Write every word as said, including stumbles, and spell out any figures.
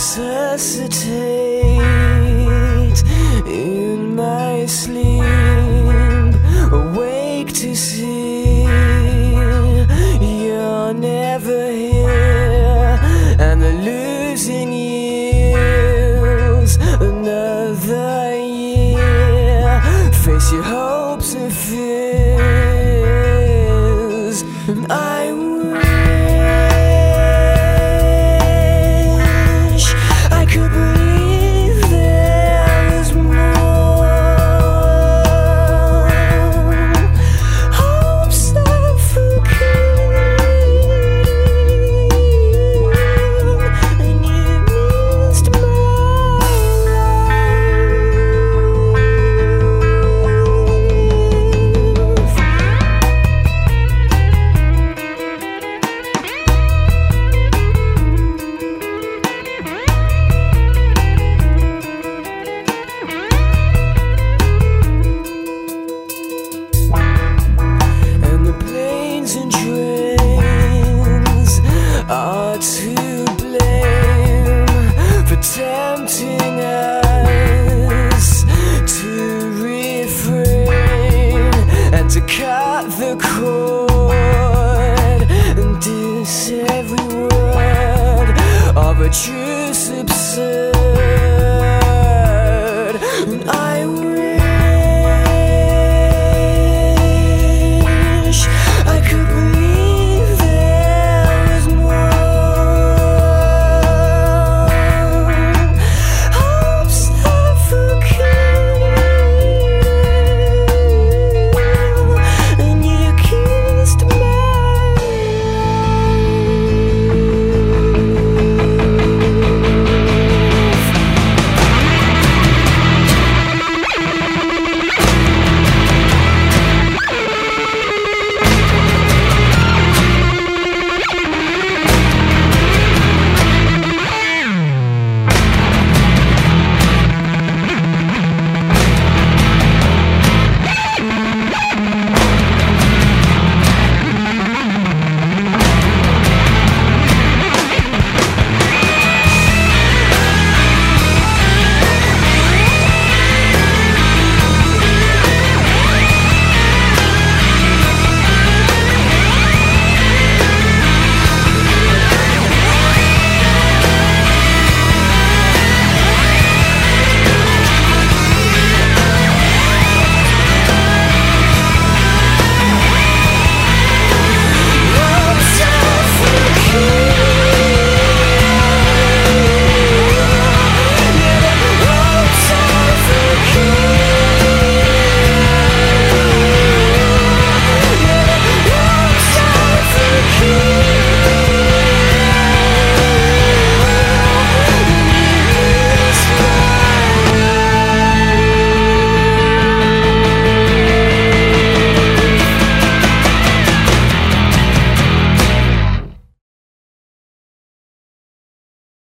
resuscitate in my sleep, awake to see you're never here, and the losing yields another year. Face your hopes and fears, and I wish I could believe there was more. Hope suffocating, and you missed my are to blame for tempting us to refrain and to cut the cord and diss every word of a truce absurd.